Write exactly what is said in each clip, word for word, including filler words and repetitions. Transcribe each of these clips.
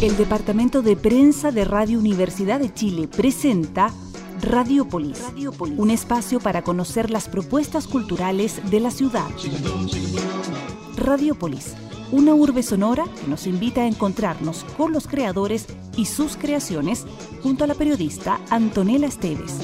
El Departamento de Prensa de Radio Universidad de Chile presenta Radiopolis, Radiopolis, un espacio para conocer las propuestas culturales de la ciudad. Radiopolis, una urbe sonora que nos invita a encontrarnos con los creadores y sus creaciones junto a la periodista Antonella Esteves.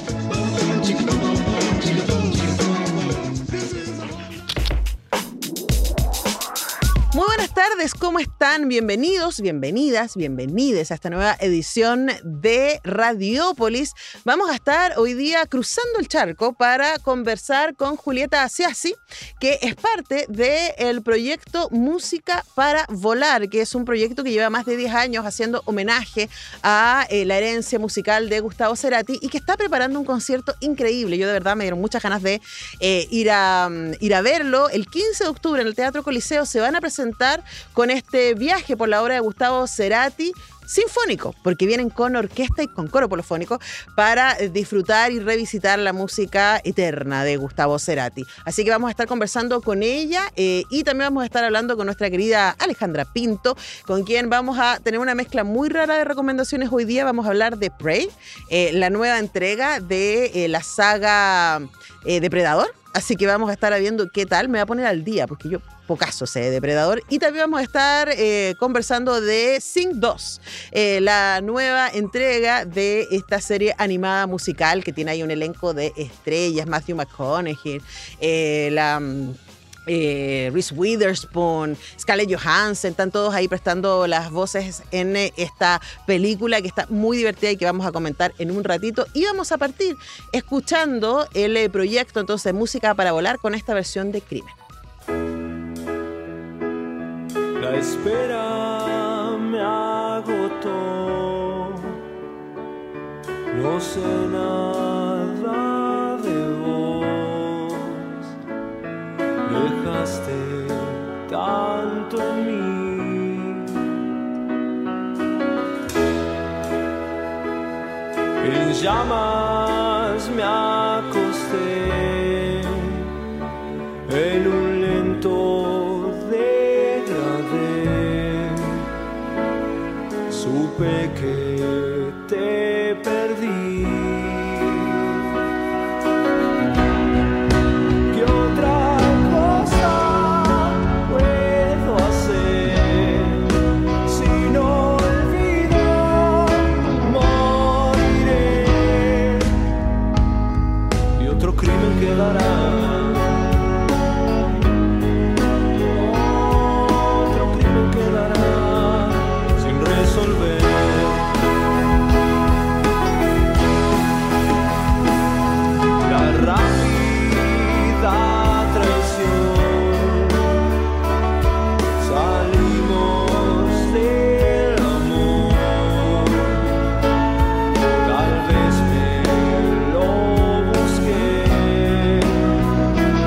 Muy buenas tardes, ¿cómo están? Bienvenidos, bienvenidas, bienvenides a esta nueva edición de Radiopolis. Vamos a estar hoy día cruzando el charco para conversar con Julieta Asiasi, que es parte del proyecto Música para Volar, que es un proyecto que lleva más de diez años haciendo homenaje a eh, la herencia musical de Gustavo Cerati y que está preparando un concierto increíble. Yo de verdad me dieron muchas ganas de eh, ir, a, um, ir a verlo. El quince de octubre en el Teatro Coliseo se van a presentar con este viaje por la obra de Gustavo Cerati sinfónico, porque vienen con orquesta y con coro polifónico para disfrutar y revisitar la música eterna de Gustavo Cerati. Así que vamos a estar conversando con ella eh, y también vamos a estar hablando con nuestra querida Alejandra Pinto, con quien vamos a tener una mezcla muy rara de recomendaciones. Hoy día vamos a hablar de Prey, eh, la nueva entrega de eh, la saga eh, Depredador. Así que vamos a estar viendo qué tal. Me voy a poner al día porque yo pocaso sé de Depredador. Y también vamos a estar eh, conversando de Sing dos, eh, la nueva entrega de esta serie animada musical que tiene ahí un elenco de estrellas. Matthew McConaughey, eh, la... Eh, Reese Witherspoon, Scarlett Johansson, están todos ahí prestando las voces en esta película que está muy divertida y que vamos a comentar en un ratito. Y vamos a partir escuchando el proyecto entonces Música para Volar con esta versión de Crimen. La espera me agotó, no sé nada de vos. Dejaste tanto en mí, en llamas me acosté, en un lento degradé, supe que te perdí. Otro crimen quedará sin resolver. La rápida traición, salimos del amor, tal vez me lo busqué.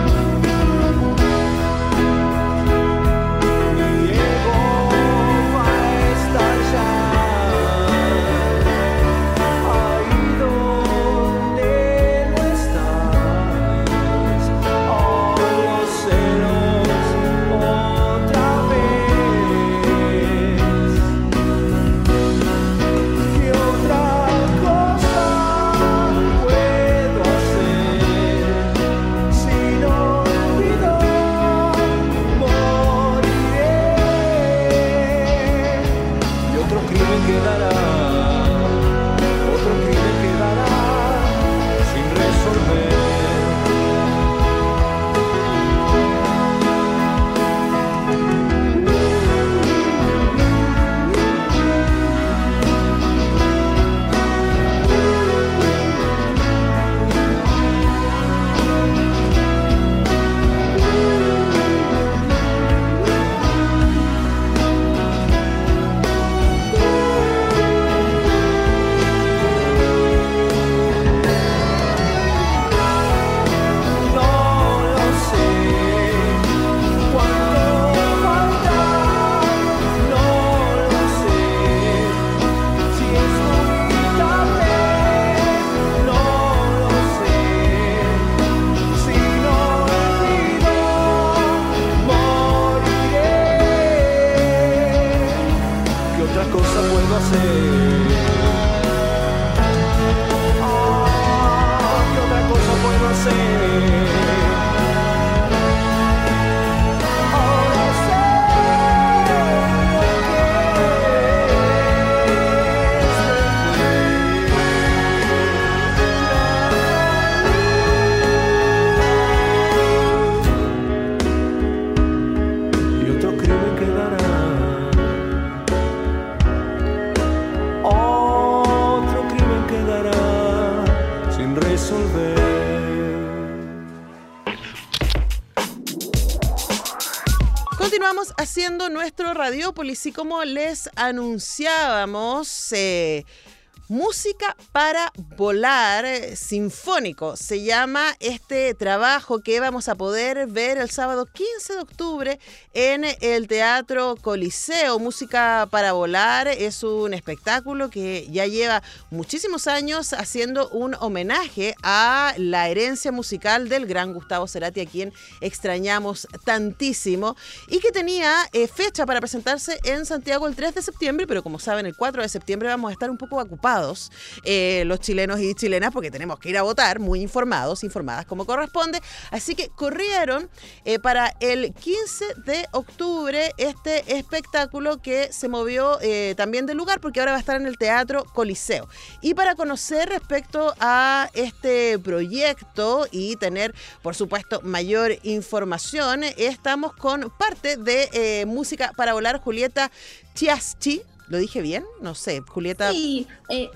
seguimos haciendo nuestro Radiópolis y como les anunciábamos, eh, Música para Volar, eh, Sinfónico, se llama este trabajo que vamos a poder ver el sábado quince de octubre en el Teatro Coliseo. Música para Volar es un espectáculo que ya lleva muchísimos años haciendo un homenaje a la herencia musical del gran Gustavo Cerati, a quien extrañamos tantísimo, y que tenía eh, fecha para presentarse en Santiago el tres de septiembre, pero como saben, el cuatro de septiembre vamos a estar un poco ocupados Eh, los chilenos y chilenas, porque tenemos que ir a votar muy informados, informadas como corresponde, así que corrieron eh, para el quince de octubre este espectáculo que se movió eh, también del lugar, porque ahora va a estar en el Teatro Coliseo. Y para conocer respecto a este proyecto y tener, por supuesto, mayor información, estamos con parte de eh, Música para Volar, Julieta Chiaschi. ¿Lo dije bien? No sé, Julieta. Sí, eh,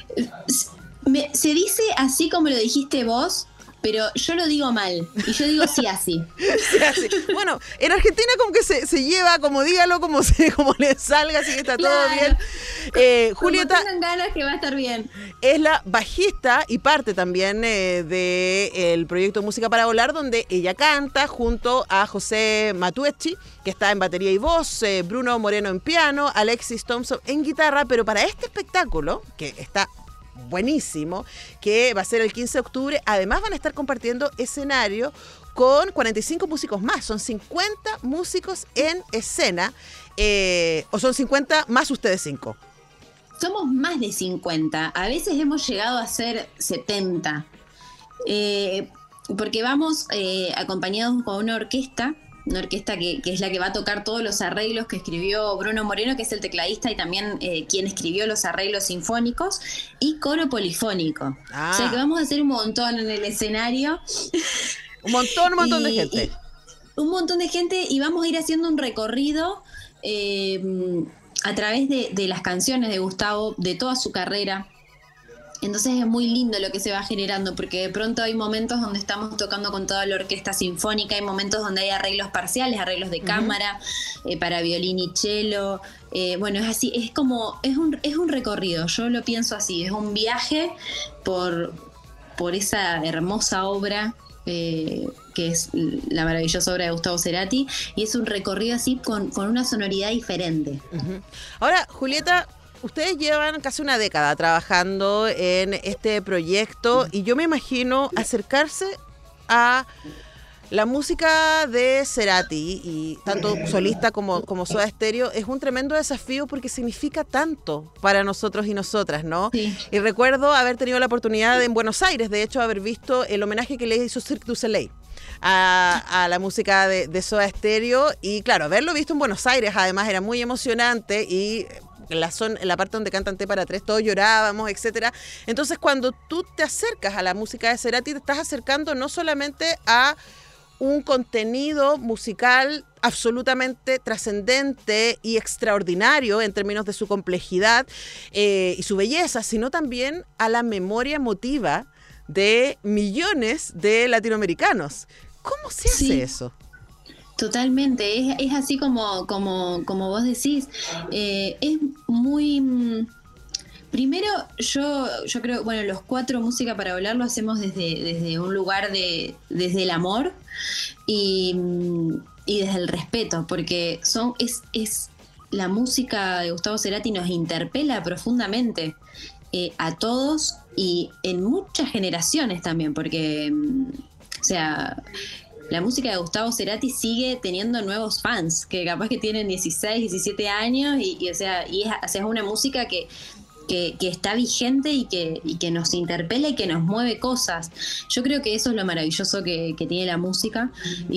me, se dice así como lo dijiste vos, pero yo lo digo mal. Y yo digo sí así. Sí, así. Bueno, en Argentina como que se, se lleva, como dígalo, como, se, como le salga, así que está claro. todo bien. Eh, Julieta, como tengan ganas que va a estar bien. Es la bajista y parte también eh, del proyecto Música para Volar, donde ella canta junto a José Matucci, que está en batería y voz, eh, Bruno Moreno en piano, Alexis Thompson en guitarra, pero para este espectáculo, que está buenísimo, que va a ser el quince de octubre, además van a estar compartiendo escenario con cuarenta y cinco músicos más, son cincuenta músicos en escena, eh, o son cincuenta más ustedes cinco. Somos más de cincuenta, a veces hemos llegado a ser setenta, eh, porque vamos eh, acompañados con una orquesta, una orquesta que, que es la que va a tocar todos los arreglos que escribió Bruno Moreno, que es el tecladista y también eh, quien escribió los arreglos sinfónicos, y coro polifónico. Ah. O sea que vamos a hacer un montón en el escenario. Un montón, un montón y, de gente. Un montón de gente y vamos a ir haciendo un recorrido eh, a través de, de las canciones de Gustavo, de toda su carrera. Entonces es muy lindo lo que se va generando, porque de pronto hay momentos donde estamos tocando con toda la orquesta sinfónica, hay momentos donde hay arreglos parciales, arreglos de uh-huh. cámara, eh, para violín y cello. Eh, bueno, es así, es como, es un, es un recorrido, yo lo pienso así, es un viaje por, por esa hermosa obra, eh, que es la maravillosa obra de Gustavo Cerati, y es un recorrido así con, con una sonoridad diferente. Uh-huh. Ahora, Julieta, ustedes llevan casi una década trabajando en este proyecto y yo me imagino acercarse a la música de Cerati, y tanto solista como, como Soda Stereo, es un tremendo desafío porque significa tanto para nosotros y nosotras, ¿no? Sí. Y recuerdo haber tenido la oportunidad en Buenos Aires, de hecho, haber visto el homenaje que le hizo Cirque du Soleil a, a la música de, de Soda Stereo, y claro, haberlo visto en Buenos Aires además era muy emocionante, y en la, zona, en la parte donde cantan T para tres todos llorábamos, etcétera. Entonces cuando tú te acercas a la música de Cerati, te estás acercando no solamente a un contenido musical absolutamente trascendente y extraordinario en términos de su complejidad eh, y su belleza, sino también a la memoria emotiva de millones de latinoamericanos. ¿Cómo se hace sí. eso? Totalmente, es, es así como, como, como vos decís, eh, es muy... Primero, yo, yo creo, bueno, los cuatro Música para Volar lo hacemos desde, desde un lugar de, desde el amor y, y desde el respeto, porque son, es, es la música de Gustavo Cerati nos interpela profundamente eh, a todos y en muchas generaciones también, porque, o sea, la música de Gustavo Cerati sigue teniendo nuevos fans, que capaz que tienen dieciséis, diecisiete años, y, y o sea, y es, o sea, es una música que Que, que está vigente y que, y que nos interpela y que nos mueve cosas. Yo creo que eso es lo maravilloso que, que tiene la música,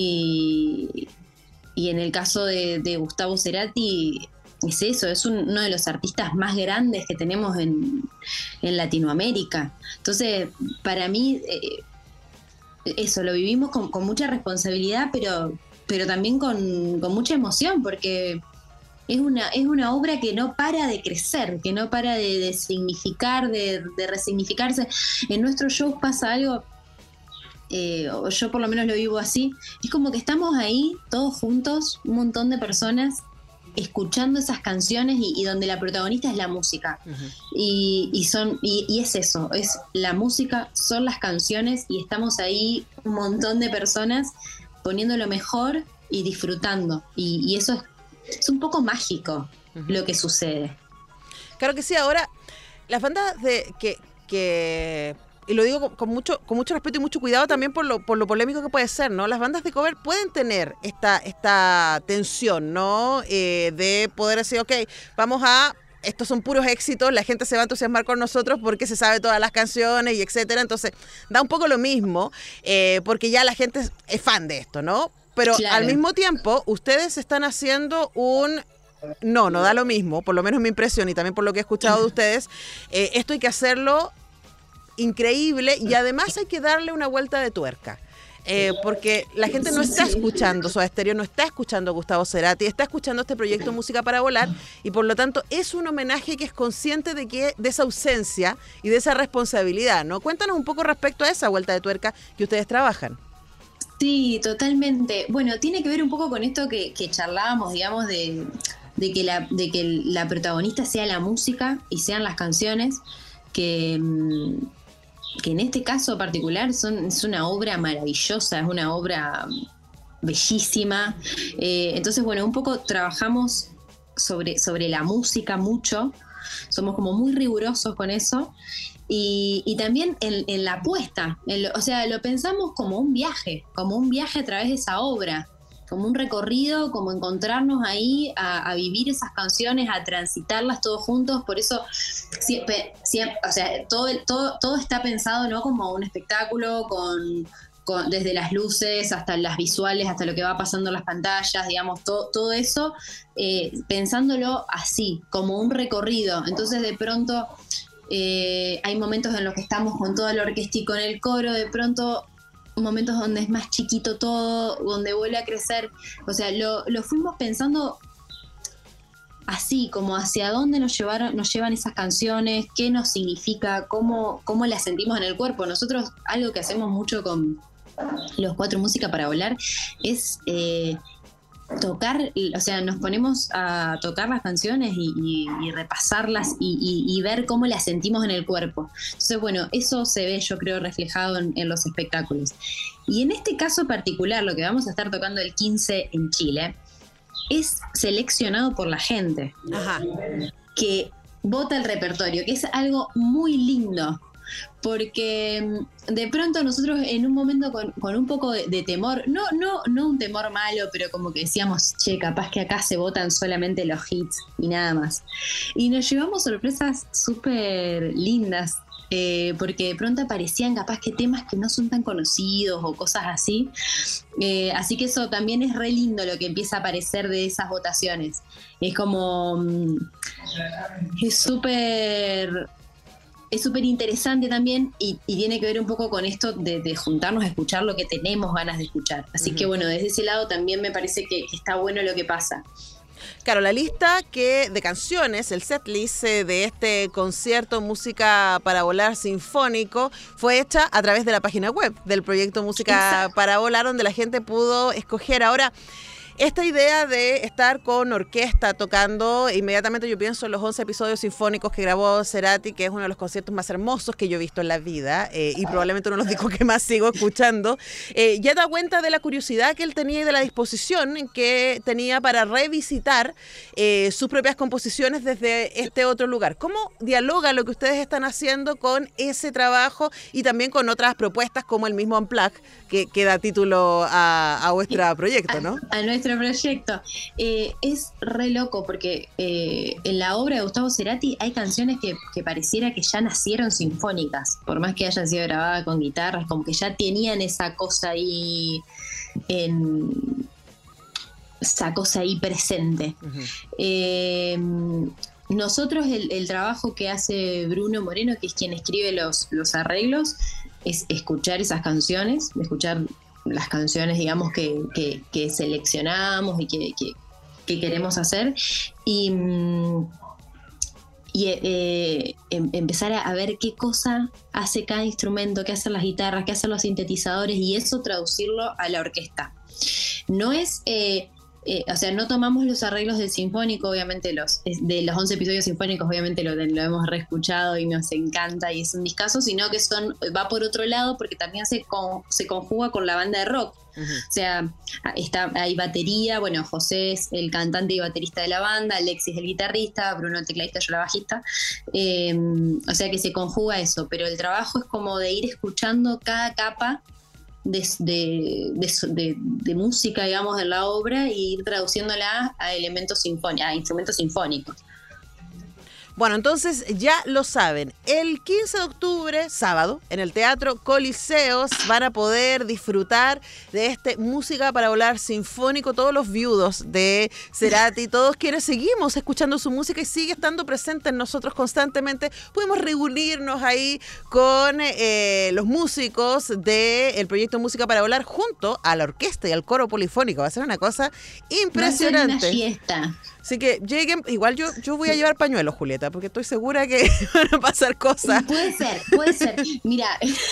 y, y en el caso de, de Gustavo Cerati es eso, es un, uno de los artistas más grandes que tenemos en, en Latinoamérica. Entonces, para mí, eh, eso, lo vivimos con, con mucha responsabilidad, pero, pero también con, con mucha emoción, porque Es una, es una obra que no para de crecer, que no para de, de significar, de, de resignificarse. En nuestros shows pasa algo eh, o yo por lo menos lo vivo así, es como que estamos ahí todos juntos, un montón de personas, escuchando esas canciones y, y donde la protagonista es la música. Uh-huh. y, y son y, y es eso, es la música, son las canciones y estamos ahí un montón de personas poniendo lo mejor y disfrutando. Y, y eso es, es un poco mágico, uh-huh, lo que sucede. Claro que sí. Ahora, las bandas de que... que... y lo digo con, con mucho con mucho respeto y mucho cuidado también por lo por lo polémico que puede ser, ¿no? Las bandas de cover pueden tener esta esta tensión, ¿no? Eh, de poder decir, ok, vamos a... estos son puros éxitos, la gente se va a entusiasmar con nosotros porque se sabe todas las canciones y etcétera. Entonces, da un poco lo mismo, eh, porque ya la gente es, es fan de esto, ¿no? Pero claro, al mismo tiempo, ustedes están haciendo un... No, no da lo mismo, por lo menos mi impresión y también por lo que he escuchado de ustedes. Eh, esto hay que hacerlo increíble y además hay que darle una vuelta de tuerca. Eh, porque la gente no está escuchando Soda Stereo, no está escuchando a Gustavo Cerati, está escuchando este proyecto Música para Volar y por lo tanto es un homenaje que es consciente de que de esa ausencia y de esa responsabilidad, ¿no? Cuéntanos un poco respecto a esa vuelta de tuerca que ustedes trabajan. Sí, totalmente. Bueno, tiene que ver un poco con esto que, que charlábamos, digamos, de, de, que la, de que la protagonista sea la música y sean las canciones, que... que en este caso particular son, es una obra maravillosa, es una obra bellísima. Eh, entonces, bueno, un poco trabajamos sobre, sobre la música mucho, somos como muy rigurosos con eso. Y, y también en, en la apuesta, en lo, o sea, lo pensamos como un viaje, como un viaje a través de esa obra, como un recorrido, como encontrarnos ahí a, a vivir esas canciones, a transitarlas todos juntos. Por eso siempre, siempre o sea, todo, todo, todo está pensado, ¿no? Como un espectáculo con, con desde las luces hasta las visuales, hasta lo que va pasando en las pantallas, digamos, todo, todo eso, eh, pensándolo así, como un recorrido. Entonces de pronto eh, hay momentos en los que estamos con toda la orquesta y con el coro, de pronto momentos donde es más chiquito todo, donde vuelve a crecer. O sea, lo, lo fuimos pensando así, como hacia dónde nos llevaron, nos llevan esas canciones, qué nos significa, cómo, cómo las sentimos en el cuerpo. Nosotros, algo que hacemos mucho con los cuatro Música para Volar, es eh, tocar, o sea, nos ponemos a tocar las canciones y, y, y repasarlas y, y, y ver cómo las sentimos en el cuerpo. Entonces, bueno, eso se ve, yo creo, reflejado en, en los espectáculos. Y en este caso particular, lo que vamos a estar tocando el quince en Chile, es seleccionado por la gente. Ajá. Que vota el repertorio, que es algo muy lindo. Porque de pronto nosotros en un momento con, con un poco de, de temor, no, no, no un temor malo, pero como que decíamos, che, capaz que acá se votan solamente los hits y nada más. Y nos llevamos sorpresas súper lindas, eh, porque de pronto aparecían capaz que temas que no son tan conocidos o cosas así. Eh, así que eso también es re lindo lo que empieza a aparecer de esas votaciones. Es como... es súper... Es súper interesante también y, y tiene que ver un poco con esto de, de juntarnos a escuchar lo que tenemos ganas de escuchar. Así uh-huh. que bueno, desde ese lado también me parece que, que está bueno lo que pasa. Claro, la lista que de canciones, el setlist de este concierto Música para Volar sinfónico fue hecha a través de la página web del proyecto Música Exacto. para Volar, donde la gente pudo escoger. Ahora, esta idea de estar con orquesta tocando, inmediatamente yo pienso en los once episodios sinfónicos que grabó Cerati, que es uno de los conciertos más hermosos que yo he visto en la vida, eh, y probablemente uno de los discos que más sigo escuchando. Eh, ya da cuenta de la curiosidad que él tenía y de la disposición que tenía para revisitar eh, sus propias composiciones desde este otro lugar. ¿Cómo dialoga lo que ustedes están haciendo con ese trabajo y también con otras propuestas como el mismo Unplugged, que, que da título a, a vuestro proyecto, ¿no? A, a nuestro proyecto. Eh, es re loco porque eh, en la obra de Gustavo Cerati hay canciones que, que pareciera que ya nacieron sinfónicas, por más que hayan sido grabadas con guitarras, como que ya tenían esa cosa ahí en esa cosa ahí presente. Uh-huh. Eh, nosotros el, el trabajo que hace Bruno Moreno, que es quien escribe los, los arreglos, es escuchar esas canciones, escuchar las canciones, digamos, que, que, que seleccionamos y que, que, que queremos hacer. Y, y eh, em, empezar a, a ver qué cosa hace cada instrumento, qué hacen las guitarras, qué hacen los sintetizadores, y eso traducirlo a la orquesta. No es... Eh, Eh, o sea, no tomamos los arreglos del sinfónico, obviamente los de los once episodios sinfónicos, obviamente lo, lo hemos reescuchado y nos encanta y es un discazo, sino que son va por otro lado porque también se, con, se conjuga con la banda de rock. Uh-huh. O sea, está, hay batería, bueno, José es el cantante y baterista de la banda, Alexis el guitarrista, Bruno el tecladista, yo la bajista, eh, o sea que se conjuga eso, pero el trabajo es como de ir escuchando cada capa De, de, de, de, de música, digamos, de la obra e ir traduciéndola a elementos sinfónicos, a instrumentos sinfónicos. Bueno, entonces ya lo saben, el quince de octubre, sábado, en el Teatro Coliseos van a poder disfrutar de este Música para Volar sinfónico, todos los viudos de Cerati, todos quienes seguimos escuchando su música y sigue estando presente en nosotros constantemente. Podemos reunirnos ahí con eh, los músicos del proyecto Música para Volar junto a la orquesta y al coro polifónico. Va a ser una cosa impresionante. Va a ser una fiesta. Así que lleguen, igual yo, yo voy a llevar pañuelos, Julieta, porque estoy segura que van a pasar cosas. Puede ser, puede ser. Mira,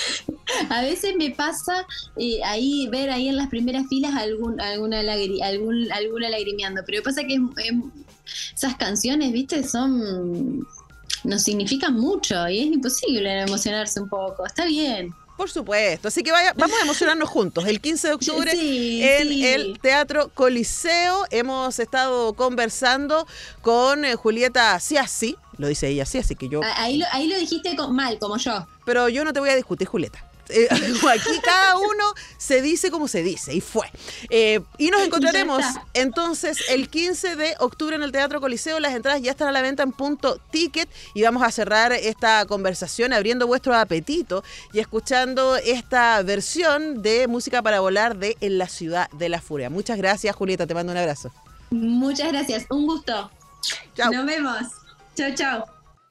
a veces me pasa eh, ahí ver ahí en las primeras filas algún, alguna, lagri, algún, alguna lagrimeando, pero pasa que eh, esas canciones, viste, son nos significan mucho y es imposible no emocionarse un poco. Está bien. Por supuesto, así que vaya, vamos a emocionarnos juntos. El quince de octubre sí, en sí. el Teatro Coliseo hemos estado conversando con eh, Julieta Ciassi, lo dice ella así, así que yo... Ahí lo, ahí lo dijiste con, mal, como yo. Pero yo no te voy a discutir, Julieta. Eh, aquí cada uno se dice como se dice y fue. Eh, y nos encontraremos entonces el quince de octubre en el Teatro Coliseo. Las entradas ya están a la venta en Punto Ticket y vamos a cerrar esta conversación abriendo vuestro apetito y escuchando esta versión de Música para Volar de En la Ciudad de la Furia. Muchas gracias, Julieta, te mando un abrazo. Muchas gracias, un gusto. Chao. Nos vemos. Chao, chao.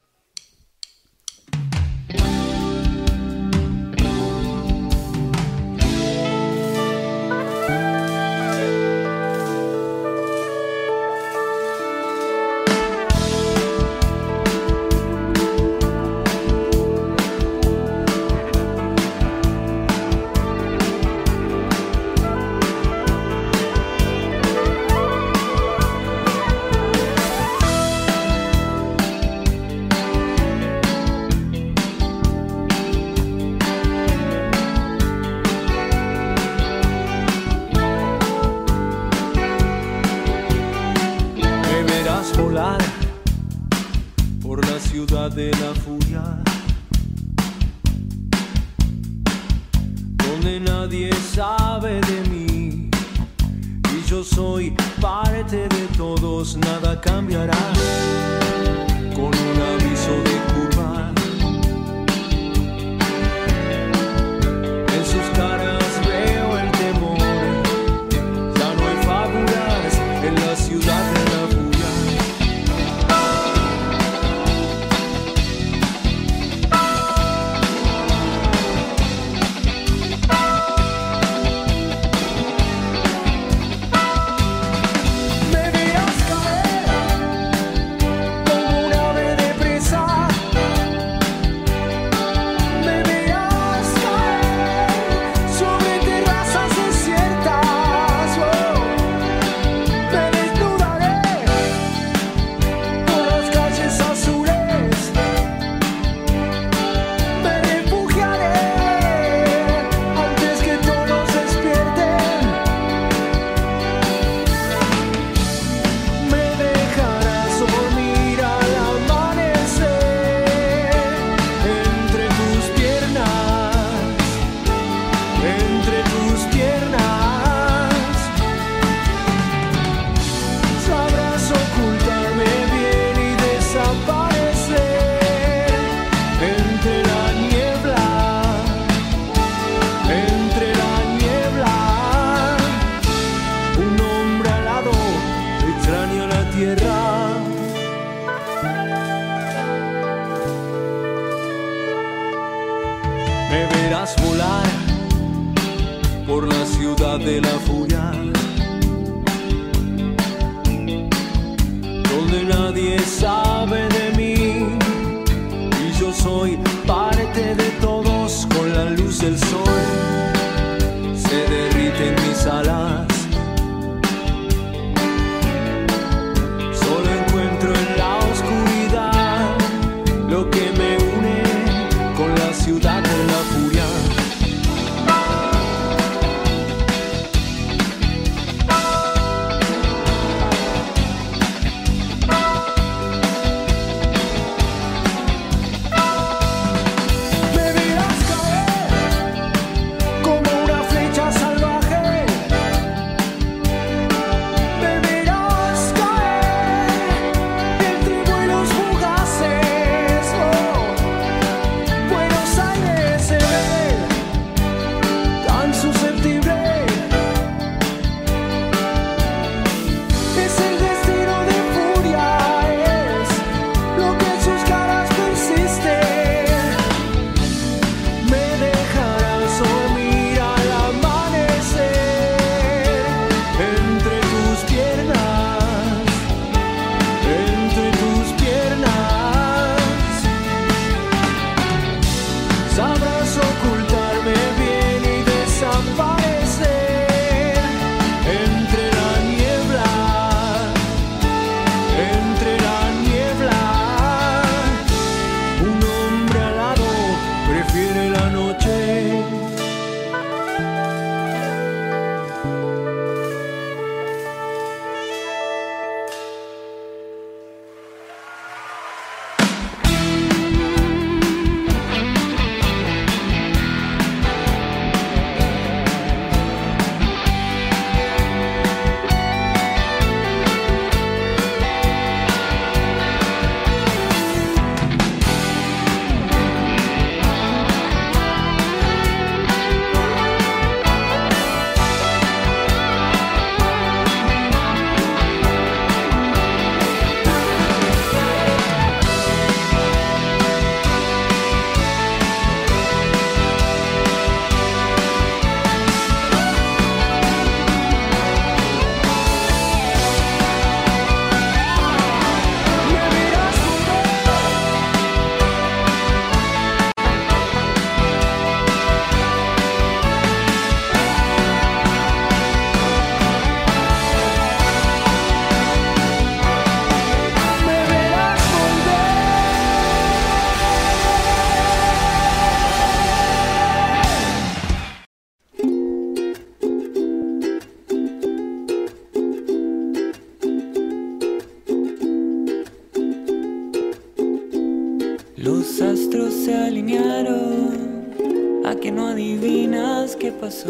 De la furia, donde nadie sabe de mí y yo soy parte de todos, nada cambiará con un aviso de curva. En sus caras veo el temor, ya no hay fábulas en la ciudad de la furia. De la furia, donde nadie sabe de mí se alinearon, a que no adivinas qué pasó.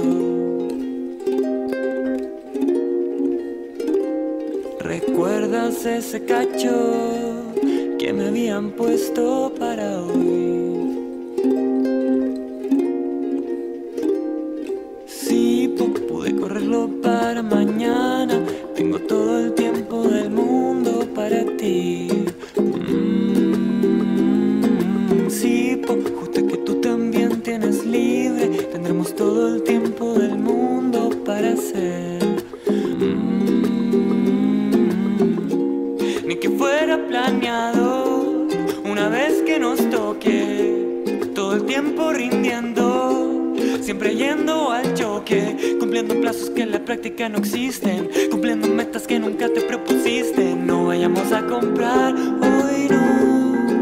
¿Recuerdas ese cacho que me habían puesto para hoy? Sí, pude correrlo para mañana. Tengo todo el tiempo del mundo para ti. Mm, sí, justo que tú también tienes libre. Tendremos todo el tiempo del mundo para hacer. Ni que fuera planeado, una vez que nos toque, todo el tiempo rindiendo, siempre yendo al choque, cumpliendo plazos que en la práctica no existen, cumpliendo metas que nunca te propusiste. No vayamos a comprar hoy, no,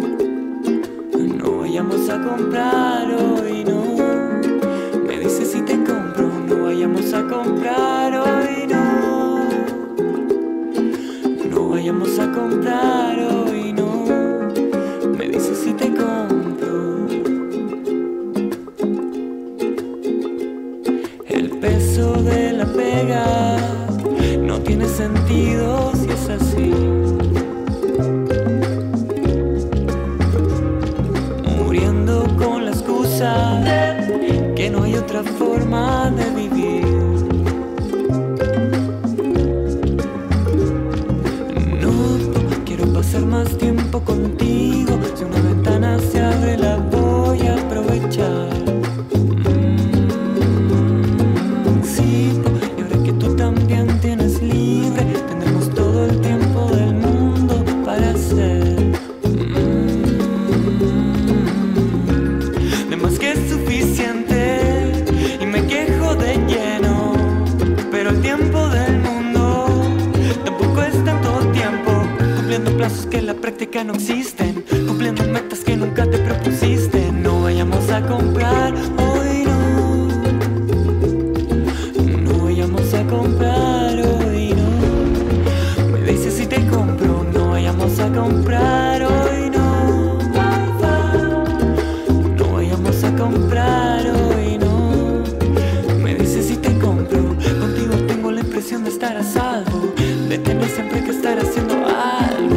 no vayamos a comprar hoy, no. Me dices si te compro, no vayamos a comprar hoy, no. No vayamos a comprar hoy, no. Me dices si te compro. El peso de la pega no tiene sentido si es así. Muriendo con la excusa que no hay otra forma de vivir. Pasar más tiempo contigo. Si una ventana se abre la voy a aprovechar. Mm, sí, y ahora que tú también tienes libre, tendremos todo el tiempo del mundo para hacer. Mm, de más que es suficiente y me quejo de lleno, pero el tiempo del mundo tampoco es tanto tiempo. Cumpliendo plazos que en la práctica no existen, cumpliendo metas que nunca te propusiste. No vayamos a comprar hoy, no. No vayamos a comprar hoy, no. Me dices si te compro, no vayamos a comprar hoy, no. No vayamos a comprar hoy, no. Me dices si te compro, contigo tengo la impresión de estar a salvo, de tener siempre que estar haciendo algo.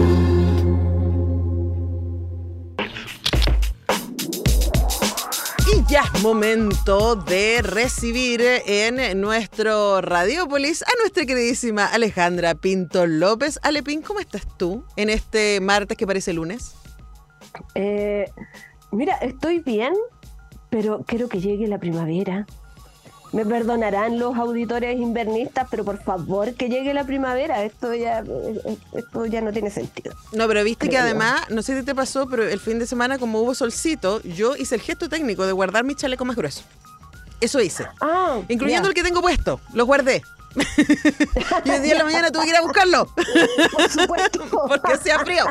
Y ya es momento de recibir en nuestro Radiópolis a nuestra queridísima Alejandra Pinto López. Alepín, ¿cómo estás tú en este martes que parece lunes? Eh, mira, estoy bien, pero quiero que llegue la primavera. Me perdonarán los auditores invernistas, pero por favor que llegue la primavera. Esto ya, esto ya no tiene sentido. No, pero viste Creo. que además, no sé si te pasó, pero el fin de semana, como hubo solcito, yo hice el gesto técnico de guardar mi chaleco más grueso. Eso hice. Ah, Incluyendo ya. el que tengo puesto. Lo guardé. Y hoy día en la mañana tuve que ir a buscarlo. Por supuesto. Porque hacía frío.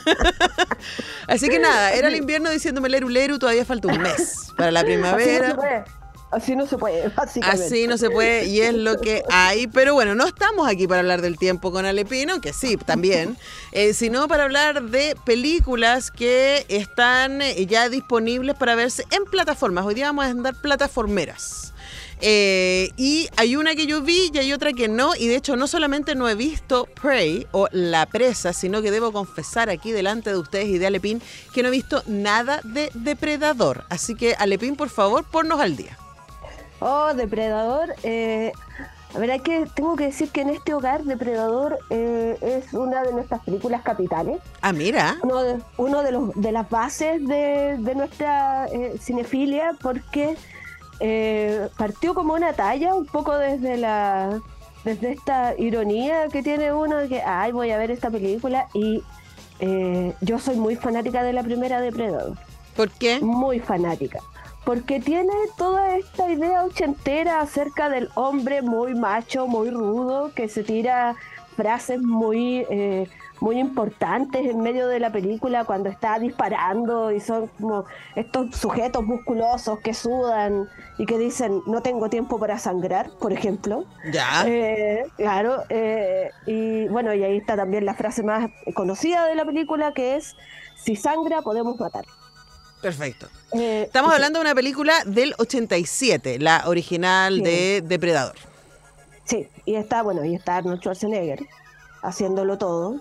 Así que nada, era el invierno diciéndome leru leru, todavía falta un mes para la primavera. Así no se puede, básicamente. Así no se puede y es lo que hay. Pero bueno, no estamos aquí para hablar del tiempo con Alepino, que sí, también, eh, sino para hablar de películas que están eh, ya disponibles para verse en plataformas. Hoy día vamos a andar plataformeras. Eh, y hay una que yo vi y hay otra que no, y de hecho no solamente no he visto Prey o La Presa, sino que debo confesar aquí delante de ustedes y de Alepín que no he visto nada de Depredador. Así que Alepín, por favor, ponnos al día. Oh, Depredador. Eh, a ver, hay que, tengo que decir que en este hogar Depredador eh, es una de nuestras películas capitales. Ah, mira. Uno de, uno de, los, de las bases de, de nuestra eh, cinefilia, porque eh, partió como una talla, un poco desde la desde esta ironía que tiene uno de que, ay, voy a ver esta película, y eh, yo soy muy fanática de la primera Depredador. ¿Por qué? Muy fanática. Porque tiene toda esta idea ochentera acerca del hombre muy macho, muy rudo, que se tira frases muy, eh, muy importantes en medio de la película cuando está disparando, y son como estos sujetos musculosos que sudan y que dicen, no tengo tiempo para sangrar, por ejemplo. Ya. Eh, claro. Eh, y bueno, y ahí está también la frase más conocida de la película, que es, si sangra podemos matar. Perfecto. Eh, Estamos sí, hablando de una película del ochenta y siete, la original Sí. de Depredador. Sí, y está, bueno, y está Arnold Schwarzenegger haciéndolo todo.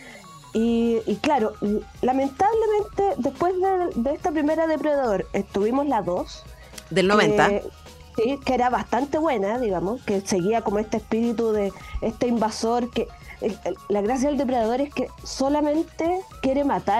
Y, y claro, lamentablemente, después de, de esta primera Depredador, eh, tuvimos la dos. Del noventa. Eh, sí, que era bastante buena, digamos, que seguía como este espíritu de este invasor que... el- el- la gracia del Depredador es que solamente quiere matar.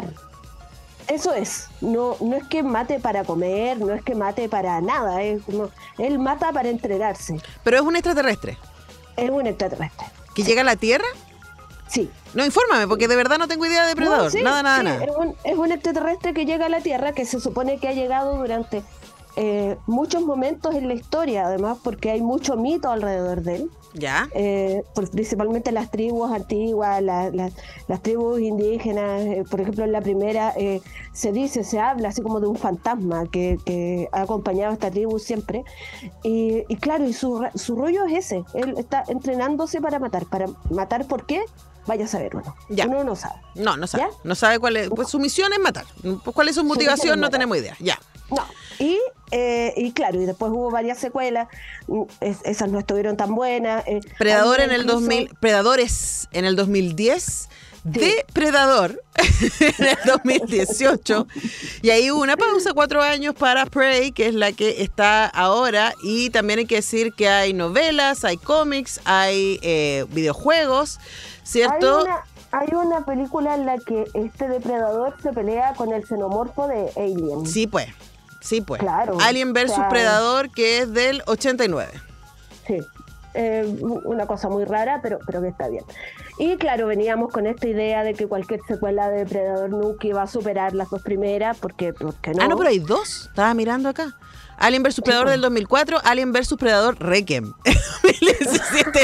Eso es, no, no es que mate para comer, no es que mate para nada, es como- él mata para entrenarse. Pero es un extraterrestre Es un extraterrestre. que llega a la Tierra. Sí. No, infórmame, porque de verdad no tengo idea de Depredador. No, sí, nada, nada, sí, nada. Es un, es un extraterrestre que llega a la Tierra, que se supone que ha llegado durante eh, muchos momentos en la historia, además, porque hay mucho mito alrededor de él. Ya. Eh, por- principalmente las tribus antiguas, la- la- las tribus indígenas, eh, por ejemplo en la primera eh, se dice, se habla así como de un fantasma que, que ha acompañado a esta tribu siempre, y, y claro, y su, ra- su rollo es ese, él está entrenándose para matar, para matar. ¿Por qué? Vaya a saber uno, Ya. uno no sabe. No, no sabe. ¿Ya? No sabe cuál es. Pues su misión es matar. Pues, ¿cuál es su misión motivación? es No matar. tenemos idea. Ya. No, y, eh, y claro, y después hubo varias secuelas, mm, es- esas no estuvieron tan buenas. eh, Predador había en el incluso- dos mil. Predadores en el dos mil diez. Depredador en el dos mil dieciocho. Y ahí hubo una pausa, cuatro años para Prey, que es la que está ahora. Y también hay que decir que hay novelas, hay cómics, hay eh, videojuegos, ¿cierto? Hay una, hay una película en la que este depredador se pelea con el xenomorfo de Alien. Sí, pues. Sí, pues. Claro, Alien versus claro. Predador, que es del ochenta y nueve. Sí. Eh, una cosa muy rara, pero, pero que está bien. Y claro, veníamos con esta idea de que cualquier secuela de Depredador nunca iba a superar las dos primeras, porque, porque no. Ah, no, pero hay dos. Estaba mirando acá. Alien versus Predador pues. del dos mil cuatro, Alien versus Predador Requiem dos mil diecisiete.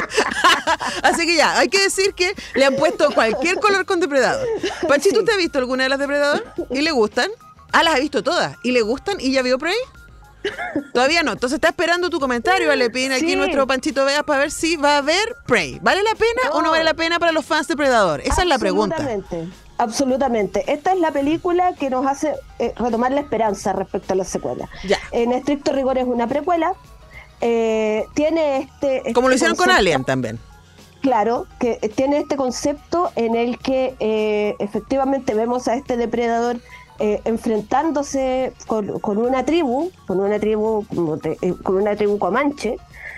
Así que ya, hay que decir que le han puesto cualquier color con Depredador. Panchito, Sí. ¿usted ha visto alguna de las Depredador? ¿Y le gustan? Ah, las ha visto todas. ¿Y le gustan? ¿Y ya vio Prey? Todavía no. Entonces está esperando tu comentario, Alepín, aquí Sí. nuestro Panchito Veas, para ver si va a ver Prey. ¿Vale la pena No. o no vale la pena para los fans de Predador? Esa es la pregunta. Absolutamente, absolutamente. Esta es la película que nos hace eh, retomar la esperanza respecto a la secuela. Ya. En estricto rigor es una precuela. eh, tiene este... Como lo este hicieron con concepto- Alien también. Claro, que tiene este concepto en el que eh, efectivamente vemos a este depredador eh, enfrentándose con, con una tribu, con una tribu, como te- eh, con una tribu comanche,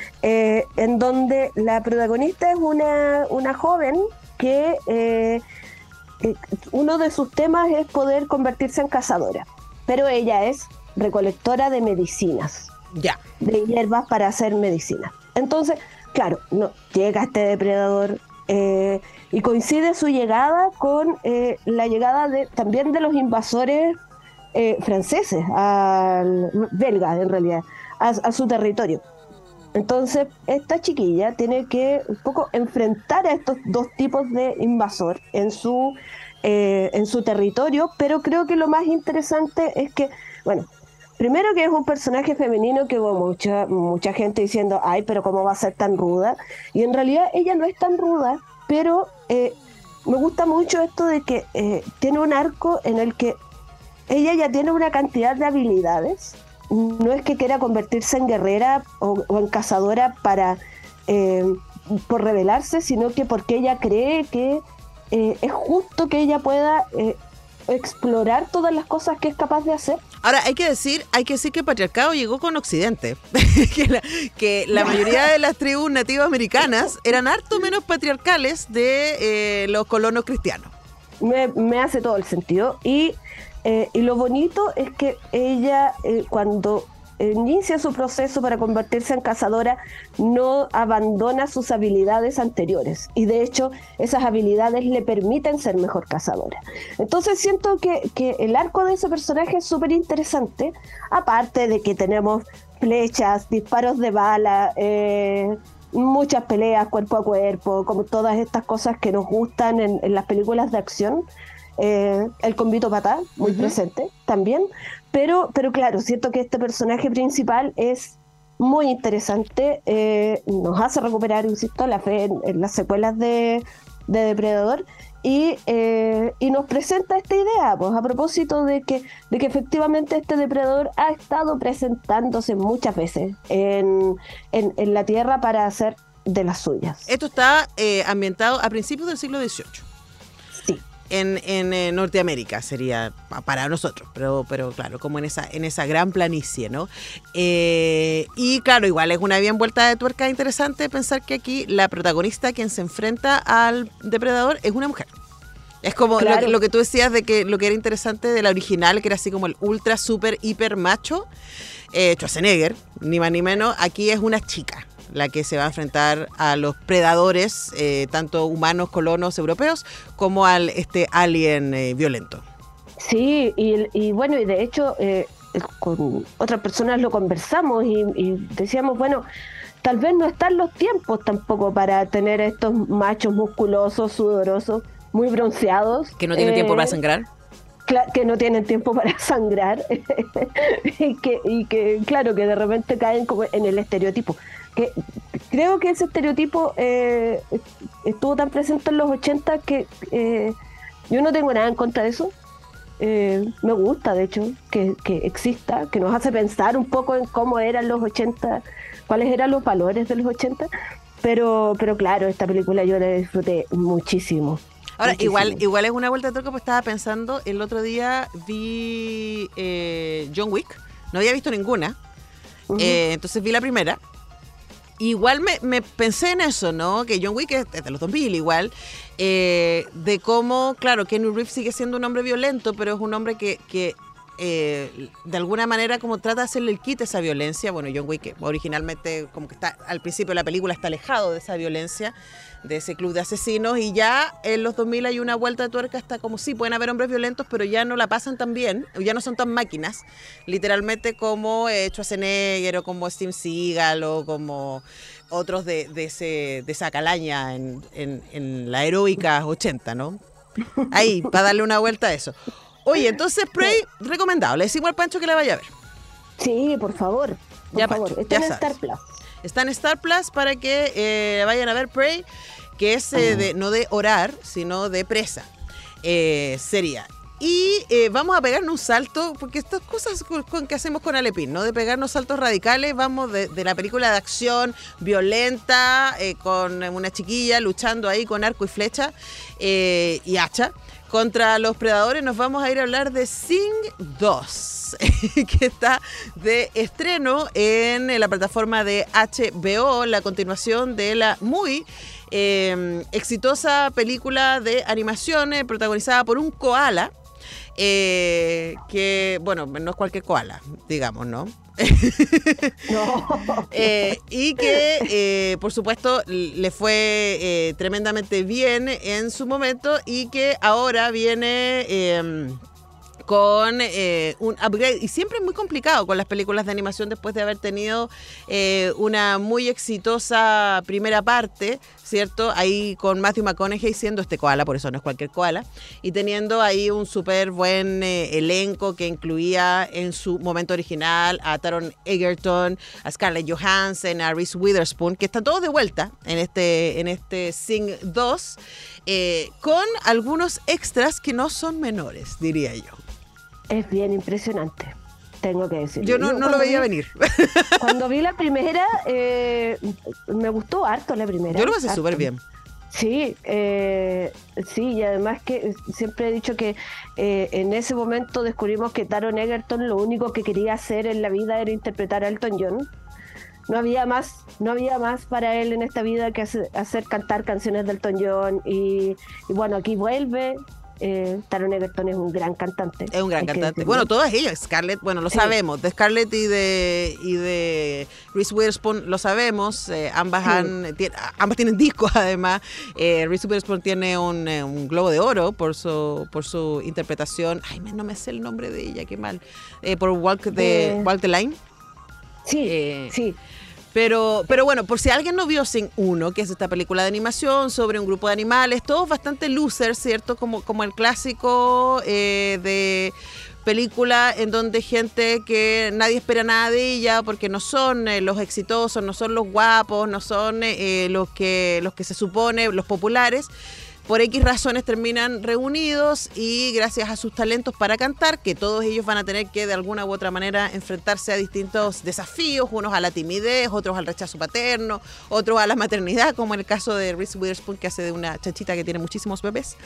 eh, en donde la protagonista es una, una joven que eh, eh, uno de sus temas es poder convertirse en cazadora, pero ella es recolectora de medicinas, Ya. de hierbas para hacer medicina. Entonces, claro, no, llega este depredador eh, y coincide su llegada con eh, la llegada de, también de los invasores eh, franceses, al, belgas en realidad, a, a su territorio. Entonces, esta chiquilla tiene que un poco enfrentar a estos dos tipos de invasor en su, eh, en su territorio, pero creo que lo más interesante es que, bueno, primero que es un personaje femenino que hubo mucha, mucha gente diciendo, ay, pero ¿cómo va a ser tan ruda? Y en realidad ella no es tan ruda, pero eh, me gusta mucho esto de que eh, tiene un arco en el que ella ya tiene una cantidad de habilidades. No es que quiera convertirse en guerrera o, o en cazadora para eh, por rebelarse, sino que porque ella cree que eh, es justo que ella pueda eh, explorar todas las cosas que es capaz de hacer. Ahora, hay que decir, hay que decir que el patriarcado llegó con Occidente. que, la, que la mayoría de las tribus nativas americanas eran harto menos patriarcales de eh, los colonos cristianos. Me, me hace todo el sentido. Y, eh, y lo bonito es que ella, eh, cuando inicia su proceso para convertirse en cazadora, no abandona sus habilidades anteriores. Y de hecho, esas habilidades le permiten ser mejor cazadora. Entonces siento que, que el arco de ese personaje es súper interesante. Aparte de que tenemos flechas, disparos de bala, eh, muchas peleas cuerpo a cuerpo, como todas estas cosas que nos gustan en, en las películas de acción. Eh, el combito patá, muy uh-huh. presente también, pero, pero claro, siento que este personaje principal es muy interesante, eh, nos hace recuperar, insisto, la fe en, en las secuelas de, de Depredador, Y, eh, y nos presenta esta idea, pues a propósito de que, de que efectivamente este depredador ha estado presentándose muchas veces en, en, en la Tierra para hacer de las suyas. Esto está eh, ambientado a principios del siglo dieciocho. Sí. En, en eh, Norteamérica sería para nosotros, pero, pero claro, como en esa, en esa gran planicie, ¿no? Eh, y claro, igual es una bien vuelta de tuerca interesante pensar que aquí la protagonista quien se enfrenta al depredador es una mujer. Es como Claro. lo, lo que tú decías de que lo que era interesante de la original, que era así como el ultra, super, hiper macho, eh, Schwarzenegger, ni más ni menos, aquí es una chica la que se va a enfrentar a los predadores, eh, tanto humanos, colonos, europeos, como al este alien eh, violento. Sí, y, y bueno, y de hecho eh, con otras personas lo conversamos y, y decíamos, bueno, tal vez no están los tiempos tampoco para tener estos machos musculosos, sudorosos, muy bronceados. Que no tienen eh, tiempo para sangrar. cla- que no tienen tiempo para sangrar y, que, y que, claro, que de repente caen como en el estereotipo. Que creo que ese estereotipo eh, estuvo tan presente en los ochenta que eh, yo no tengo nada en contra de eso. Eh, me gusta, de hecho, que, que exista, que nos hace pensar un poco en cómo eran los ochenta, cuáles eran los valores de los ochenta, pero, pero claro, esta película yo la disfruté muchísimo. Ahora, muchísimo. igual igual es una vuelta de truco, pues estaba pensando, el otro día vi eh, John Wick, no había visto ninguna, Ujú. eh, entonces vi la primera. Igual me, me pensé en eso, ¿no? Que John Wick es de los dos mil igual, eh, de cómo, claro, Keanu Reeves sigue siendo un hombre violento, pero es un hombre que, que eh, de alguna manera como trata de hacerle el quite a esa violencia. Bueno, John Wick originalmente como que está, al principio de la película está alejado de esa violencia, de ese club de asesinos, y ya en los dos mil hay una vuelta de tuerca, hasta como sí, pueden haber hombres violentos, pero ya no la pasan tan bien, ya no son tan máquinas, literalmente como eh, Schwarzenegger o como Steven Seagal o como otros de, de, ese, de esa calaña en, en, en la heroica ochenta, ¿no? Ahí, para darle una vuelta a eso. Oye, entonces Prey, recomendado, le decimos al Pancho que la vaya a ver. Sí, por favor, por Ya, favor. Pancho, Está ya en sabes. Star Plus. Está en Star Plus para que eh, vayan a ver Prey, que es eh, de, no de orar, sino de presa. Eh, sería. Y eh, vamos a pegarnos un salto, porque estas cosas con, con que hacemos con Alepín, ¿no? De pegarnos saltos radicales, vamos de, de la película de acción violenta, eh, con una chiquilla luchando ahí con arco y flecha eh, y hacha contra los predadores, nos vamos a ir a hablar de Sing dos, que está de estreno en la plataforma de H B O, la continuación de la muy eh, exitosa película de animación eh, protagonizada por un koala, eh, que, bueno, no es cualquier koala, digamos, ¿no? No. Eh, y que, eh, por supuesto, le fue eh, tremendamente bien en su momento y que ahora viene eh, con eh, un upgrade. Y siempre es muy complicado con las películas de animación después de haber tenido eh, una muy exitosa primera parte, ¿cierto? Ahí con Matthew McConaughey siendo este koala, por eso no es cualquier koala, y teniendo ahí un súper buen eh, elenco que incluía en su momento original a Taron Egerton, a Scarlett Johansson, a Reese Witherspoon, que están todos de vuelta en este, en este Sing dos, eh, con algunos extras que no son menores, diría yo. Es bien impresionante, tengo que decir. Yo no, no lo veía venir. Cuando vi la primera, eh, me gustó harto la primera. Yo lo pasé harto. súper bien. Sí, eh, sí, y además que siempre he dicho que eh, en ese momento descubrimos que Taron Egerton lo único que quería hacer en la vida era interpretar a Elton John. No había más, no había más para él en esta vida que hacer, hacer cantar canciones de Elton John y, y bueno, aquí vuelve. Eh, Taron Egerton es un gran cantante. Es un gran hay que cantante. decirlo. Bueno, todas ellas, Scarlett, bueno, lo Sí. sabemos. De Scarlett y de y de Reese Witherspoon lo sabemos. Eh, ambas Sí. han tien- ambas tienen discos además. Eh, Reese Witherspoon tiene un, eh, un Globo de Oro por su por su interpretación. Ay, me- no me sé el nombre de ella, qué mal. Eh, por Walk the Eh. Walk the Line. Sí, Eh, sí. Pero, pero bueno, por si alguien no vio Sing uno, que es esta película de animación sobre un grupo de animales, todos bastante losers, ¿cierto? Como, como el clásico eh, de película en donde gente que nadie espera nada de ella porque no son eh, los exitosos, no son los guapos, no son eh, los que los que se supone, los populares, por X razones terminan reunidos y gracias a sus talentos para cantar, que todos ellos van a tener que de alguna u otra manera enfrentarse a distintos desafíos, unos a la timidez, otros al rechazo paterno, otros a la maternidad, como en el caso de Reese Witherspoon, que hace de una chanchita que tiene muchísimos bebés.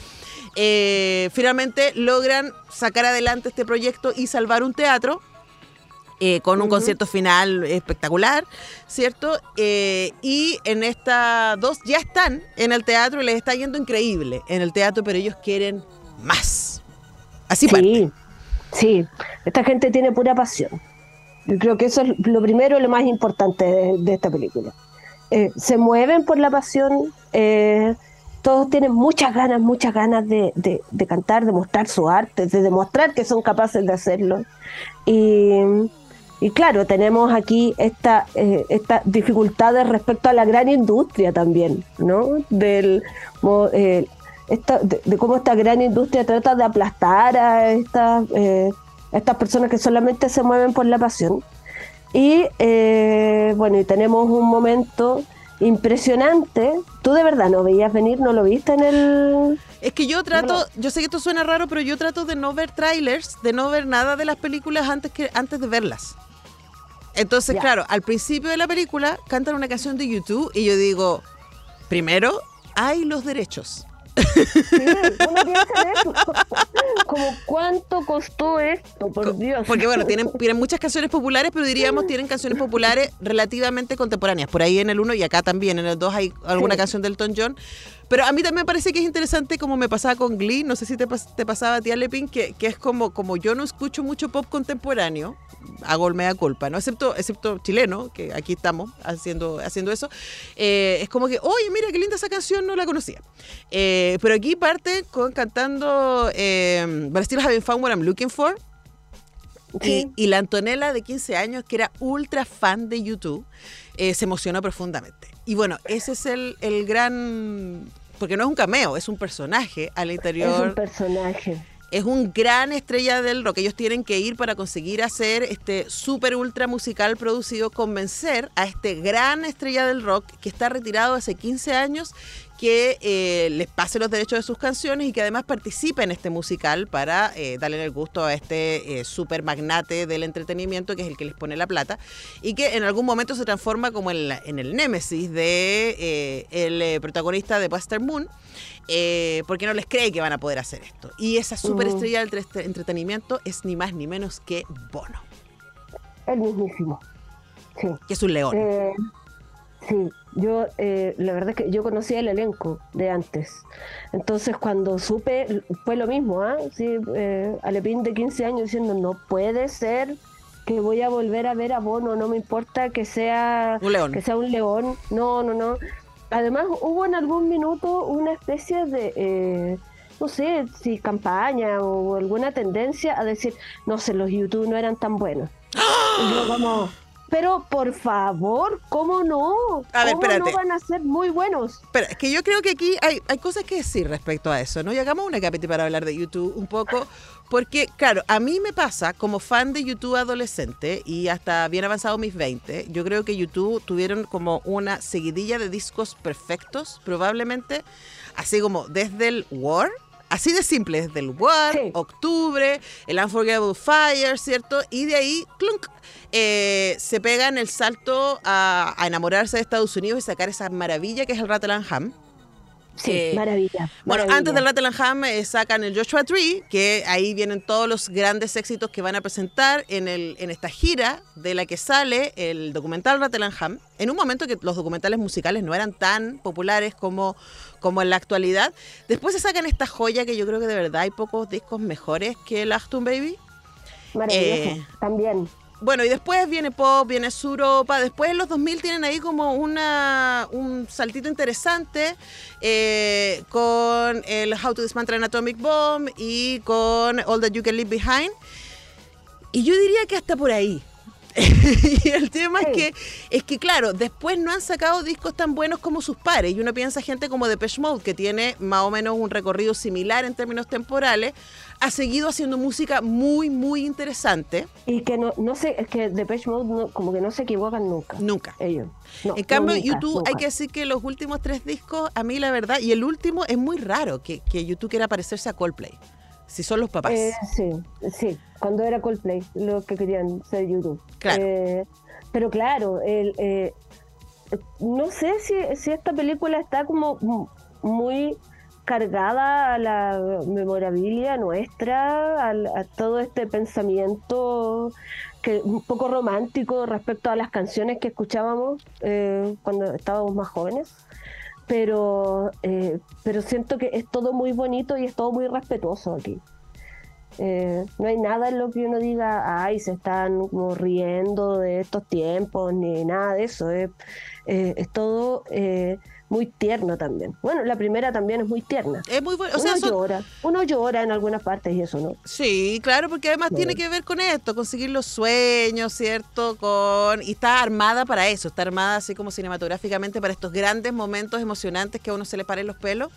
Eh, finalmente logran sacar adelante este proyecto y salvar un teatro. Eh, con un uh-huh. concierto final espectacular, ¿cierto? Eh, y en esta dos ya están en el teatro y les está yendo increíble en el teatro, pero ellos quieren más. Así parte. Sí, sí. Esta gente tiene pura pasión. Yo creo que eso es lo primero y lo más importante de, de esta película. Eh, se mueven por la pasión, eh, todos tienen muchas ganas, muchas ganas de, de, de cantar, de mostrar su arte, de demostrar que son capaces de hacerlo. Y... Y claro, tenemos aquí esta, eh, estas dificultades respecto a la gran industria también, ¿no? Del, eh, esta, de, de cómo esta gran industria trata de aplastar a estas, eh, a estas personas que solamente se mueven por la pasión. Y eh, bueno, y tenemos un momento impresionante. ¿Tú de verdad no veías venir? ¿No lo viste en el...? Es que yo trato, yo sé que esto suena raro, pero yo trato de no ver trailers, de no ver nada de las películas antes que antes de verlas. Entonces, ya. claro, al principio de la película cantan una canción de YouTube y yo digo, primero, hay los derechos. Sí, uno piensa en eso. Como, ¿cuánto costó esto? Por Dios. Porque bueno, tienen, tienen muchas canciones populares, pero diríamos tienen canciones populares relativamente contemporáneas. Por ahí en el uno y acá también, en el dos hay alguna sí. canción de Elton John. Pero a mí también me parece que es interesante, como me pasaba con Glee, no sé si te, te pasaba a ti, Alepin, que, que es como, como yo no escucho mucho pop contemporáneo, hago el mea culpa, ¿no? Excepto, excepto chileno, que aquí estamos haciendo, haciendo eso, eh, es como que, oye, mira qué linda esa canción, no la conocía. Eh, pero aquí parte con cantando eh, But I Still Haven't Found What I'm Looking For. Sí. Y, y la Antonella de quince años, que era ultra fan de YouTube, eh, se emocionó profundamente. Y bueno, ese es el, el gran... Porque no es un cameo, es un personaje al interior. Es un personaje. Es un gran estrella del rock. Ellos tienen que ir para conseguir hacer este súper ultra musical producido, convencer a este gran estrella del rock que está retirado hace quince años, que eh, les pase los derechos de sus canciones y que además participe en este musical para eh, darle el gusto a este eh, súper magnate del entretenimiento, que es el que les pone la plata, y que en algún momento se transforma como en, la, en el némesis de eh, el eh, protagonista de Buster Moon, eh, porque no les cree que van a poder hacer esto. Y esa superestrella del tre- entretenimiento es ni más ni menos que Bono. El mismísimo. Sí. Que es un león. Eh... Sí, yo eh, la verdad es que yo conocía el elenco de antes, entonces cuando supe fue lo mismo, ¿ah? ¿eh? Sí, eh, Alepín de quince años diciendo no puede ser que voy a volver a ver a Bono, no me importa que sea un león, que sea un león, no, no, no. Además hubo en algún minuto una especie de eh, no sé si campaña o alguna tendencia a decir no sé, los YouTube no eran tan buenos. Y yo como... Pero, por favor, ¿cómo no? A ver, ¿Cómo espérate. no van a ser muy buenos? Pero es que yo creo que aquí hay, hay cosas que decir respecto a eso, ¿no? Y hagamos una capítulo para hablar de YouTube un poco, porque, claro, a mí me pasa, como fan de YouTube adolescente y hasta bien avanzado mis veinte, yo creo que YouTube tuvieron como una seguidilla de discos perfectos, probablemente, así como desde el War. Así de simple, desde el War, sí. Octubre, el Unforgettable Fire, ¿cierto? Y de ahí, clunk, eh, se pegan el salto a, a enamorarse de Estados Unidos y sacar esa maravilla que es el Rattle and Hum. Sí, eh, maravilla. Bueno, maravilla. antes del Rattle and Hum eh, sacan el Joshua Tree, que ahí vienen todos los grandes éxitos que van a presentar en, el, en esta gira de la que sale el documental Rattle and Hum, en un momento que los documentales musicales no eran tan populares como... como en la actualidad. Después se sacan esta joya que yo creo que de verdad hay pocos discos mejores que el Achtung Baby. Maravilloso, eh, también. Bueno, y después viene pop, viene Suropa. Después en los dos mil tienen ahí como una un saltito interesante eh, con el How to Dismantle an Atomic Bomb y con All That You Can Leave Behind. Y yo diría que hasta por ahí. Y el tema Sí. es que, es que, claro, después no han sacado discos tan buenos como sus pares. Y uno piensa gente como Depeche Mode, que tiene más o menos un recorrido similar en términos temporales, ha seguido haciendo música muy, muy interesante. Y que no, no sé, es que Depeche Mode no, como que no se equivocan nunca. Nunca. Ellos. No, En cambio, no, nunca, YouTube, nunca. hay que decir que los últimos tres discos, a mí la verdad, y el último es muy raro que, que YouTube quiera parecerse a Coldplay. Si son los papás. Eh, sí, sí, cuando era Coldplay, los que querían ser YouTube. Claro. Eh, pero claro, el, eh, no sé si, si esta película está como m- muy cargada a la memorabilia nuestra, al- a, todo este pensamiento que un poco romántico respecto a las canciones que escuchábamos eh, cuando estábamos más jóvenes. Pero, eh, pero siento que es todo muy bonito y es todo muy respetuoso aquí. Eh, no hay nada en lo que uno diga, ay, se están como riendo de estos tiempos, ni nada de eso. Es, eh, es todo eh, muy tierno también. Bueno, la primera también es muy tierna. Es muy bueno. O sea, uno son- llora, uno llora en algunas partes y eso, ¿no? Sí, claro, porque además Bueno. tiene que ver con esto, conseguir los sueños, ¿cierto? Con y está armada para eso, está armada así como cinematográficamente para estos grandes momentos emocionantes que a uno se le paren los pelos.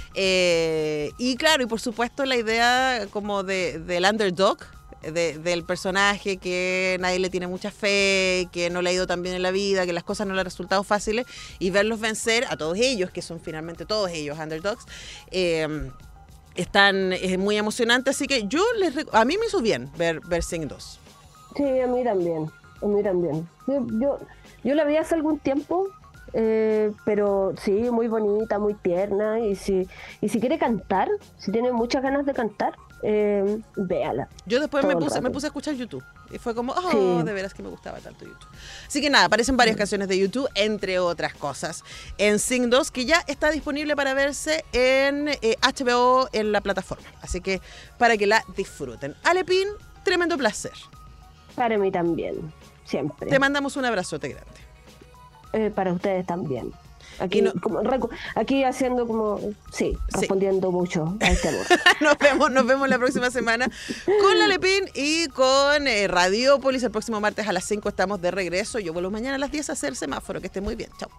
Eh, y claro, y por supuesto la idea como de, del underdog, de- del personaje que nadie le tiene mucha fe, que no le ha ido tan bien en la vida, que las cosas no le han resultado fáciles, y verlos vencer a todos ellos, que son finalmente todos ellos underdogs, eh, están es muy emocionante, así que yo les rec- a mí me hizo bien ver, ver Sing dos. Sí, a mí también, a mí también. Yo, yo, yo la vi hace algún tiempo, eh, pero sí, muy bonita, muy tierna, y si, y si quiere cantar, si tiene muchas ganas de cantar, eh, véala. Yo después me Todo el puse, me rato. puse a escuchar YouTube y fue como, oh, Sí. de veras que me gustaba tanto YouTube. Así que nada, aparecen varias canciones de YouTube, entre otras cosas, en Sing dos, que ya está disponible para verse en eh, H B O en la plataforma. Así que para que la disfruten. Alepín, tremendo placer. Para mí también, siempre. Te mandamos un abrazote grande. Eh, para ustedes también. Aquí, Y no- como recu- aquí haciendo como, sí, respondiendo mucho a este amor. Nos vemos, nos vemos la próxima semana con la Lepín y con eh, Radiópolis. El próximo martes a las cinco estamos de regreso. Yo vuelvo mañana a las diez a hacer semáforo. Que esté muy bien. Chao.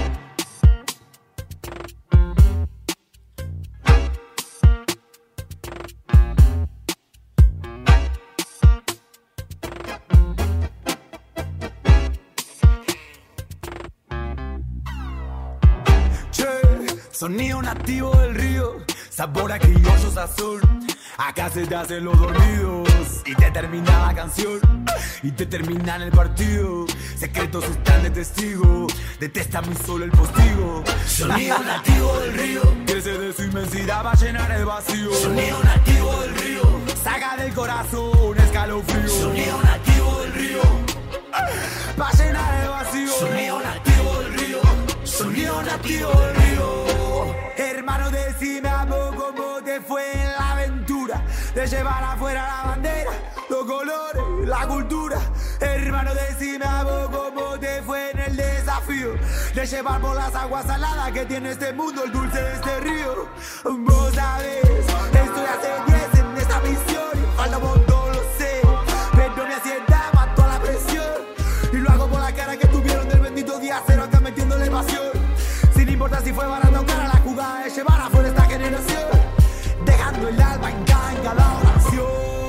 Che, sonido nativo del río, sabor a criollos azul. Acá se te hacen los dormidos y te termina la canción y te terminan el partido. Secretos están de testigo, detesta mi solo el postigo. Sonido nativo del río, crece de su inmensidad va a llenar el vacío. Sonido nativo del río, saca del corazón escalofrío. Sonido nativo del río, va a llenar el vacío. Sonido nativo del río, sonido nativo del río. Hermano, decime a poco cómo te fue en la aventura de llevar afuera la bandera, los colores, la cultura. Hermano, decime a poco cómo te fue en el desafío de llevar por las aguas saladas que tiene este mundo, el dulce de este río. Vos sabés, estoy hace diez en esta misión y falta un montón, lo sé, pero me asienta más toda la presión y lo hago por la cara que tuvieron del bendito día cero acá metiéndole pasión. Sin importar si fue barato o cara, la jugada de llevar afuera esta generación, dejando el alma en cada, en cada oración.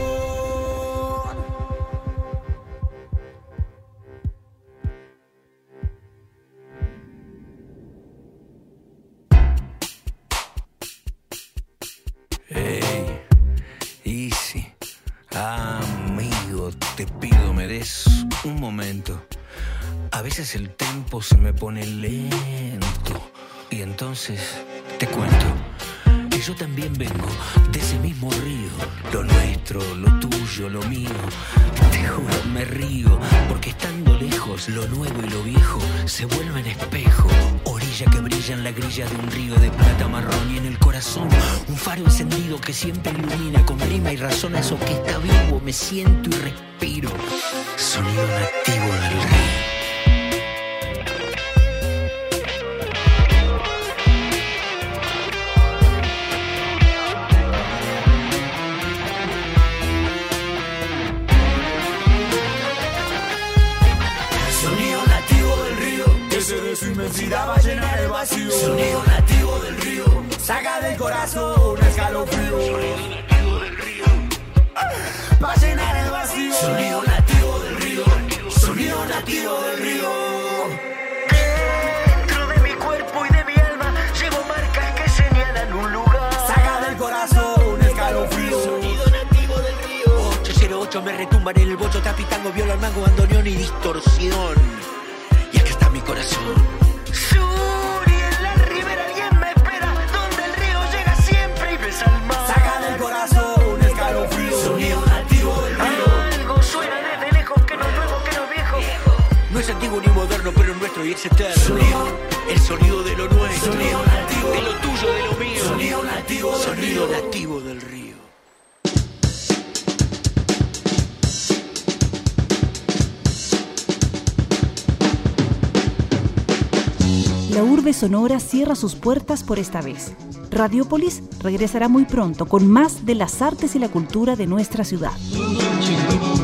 Hey, easy, amigo, te pido me des un momento. A veces el tempo se me pone lento y entonces te cuento que yo también vengo de ese mismo río, lo nuestro, lo tuyo, lo mío. Te juro, me río porque estando lejos, lo nuevo y lo viejo se vuelven espejo. Orilla que brilla en la grilla de un río de plata marrón y en el corazón un faro encendido que siempre ilumina con rima y razón a eso que está vivo. Me siento y respiro. Sonido nativo del río. curiosidad va a llenar el vacío. Sonido nativo del río, saca del corazón un escalofrío. Sonido nativo del río, va a llenar el vacío. Sonido nativo del río, sonido nativo del río. Dentro de mi cuerpo y de mi alma llevo marcas que señalan un lugar. Saca del corazón un escalofrío. Sonido nativo del río. ocho cero ocho me retumban en el bocho, tapitango, viola, mango, bandoneón y distorsión. Y acá está mi corazón. Sur y en la ribera alguien me espera, donde el río llega siempre y besa al mar. Saca del corazón un escalofrío. Sonido nativo del río. Algo suena desde lejos, que no es nuevo, que no es viejo. No es antiguo ni moderno, pero es nuestro y es eterno. Sonido, el sonido de lo nuestro. Sonido nativo de lo tuyo, de lo mío. Sonido nativo del sonido río. Nativo del río. La urbe sonora cierra sus puertas por esta vez. Radiopolis regresará muy pronto con más de las artes y la cultura de nuestra ciudad.